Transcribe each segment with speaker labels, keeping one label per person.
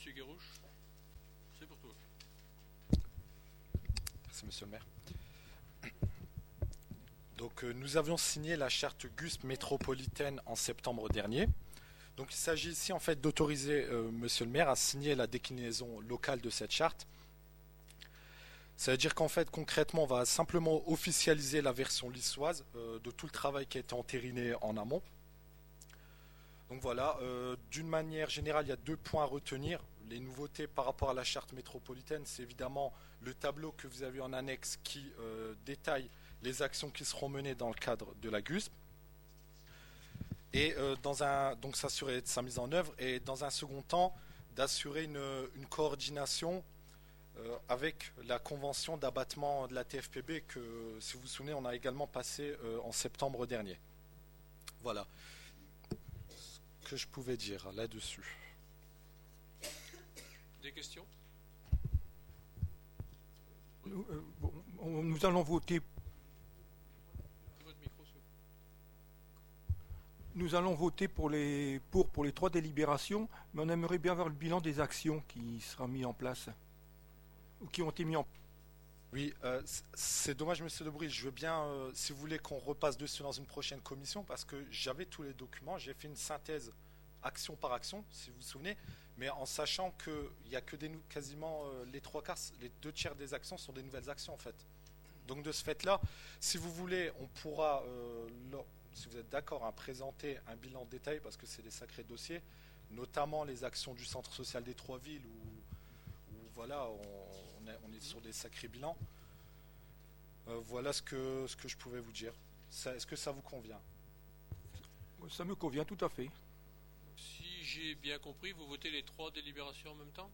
Speaker 1: Monsieur Guérouche, c'est pour toi.
Speaker 2: Merci, monsieur le maire. Donc, nous avions signé la charte GUSP métropolitaine en septembre dernier. Donc, il s'agit ici en fait d'autoriser monsieur le maire à signer la déclinaison locale de cette charte. Ça veut dire qu'en fait, concrètement, on va simplement officialiser la version lissoise de tout le travail qui a été entériné en amont. Donc voilà, d'une manière générale, il y a 2 points à retenir. Les nouveautés par rapport à la charte métropolitaine, c'est évidemment le tableau que vous avez en annexe qui détaille les actions qui seront menées dans le cadre de la GUSP. Et donc s'assurer de sa mise en œuvre et dans un second temps d'assurer une coordination avec la convention d'abattement de la TFPB que, si vous vous souvenez, on a également passé en septembre dernier. Voilà ce que je pouvais dire là-dessus.
Speaker 1: Des questions?
Speaker 3: Nous allons voter.
Speaker 1: Votre micro, s'il vous plaît.
Speaker 3: Nous allons voter pour les 3 délibérations, mais on aimerait bien voir le bilan des actions qui sera mis en place ou qui ont été mis en place.
Speaker 2: Oui, c'est dommage, monsieur Debris. Je veux bien, si vous voulez, qu'on repasse dessus dans une prochaine commission, parce que j'avais tous les documents. J'ai fait une synthèse action par action, si vous vous souvenez, mais en sachant qu'il n'y a que quasiment les 3/4, les 2 tiers des actions sont des nouvelles actions en fait. Donc de ce fait-là, si vous voulez, on pourra, si vous êtes d'accord, hein, présenter un bilan détaillé, parce que c'est des sacrés dossiers, notamment les actions du centre social des 3 villes, où voilà, on est sur des sacrés bilans. Voilà ce que je pouvais vous dire. Est-ce que ça vous convient?
Speaker 3: Ça me convient tout à fait.
Speaker 1: Si j'ai bien compris, vous votez les 3 délibérations en même temps?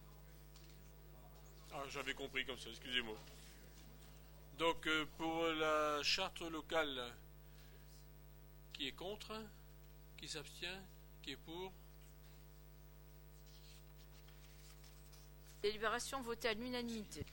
Speaker 1: Ah, j'avais compris comme ça, excusez-moi. Donc, pour la charte locale, qui est contre? Qui s'abstient? Qui est pour?
Speaker 4: Délibération votée à l'unanimité.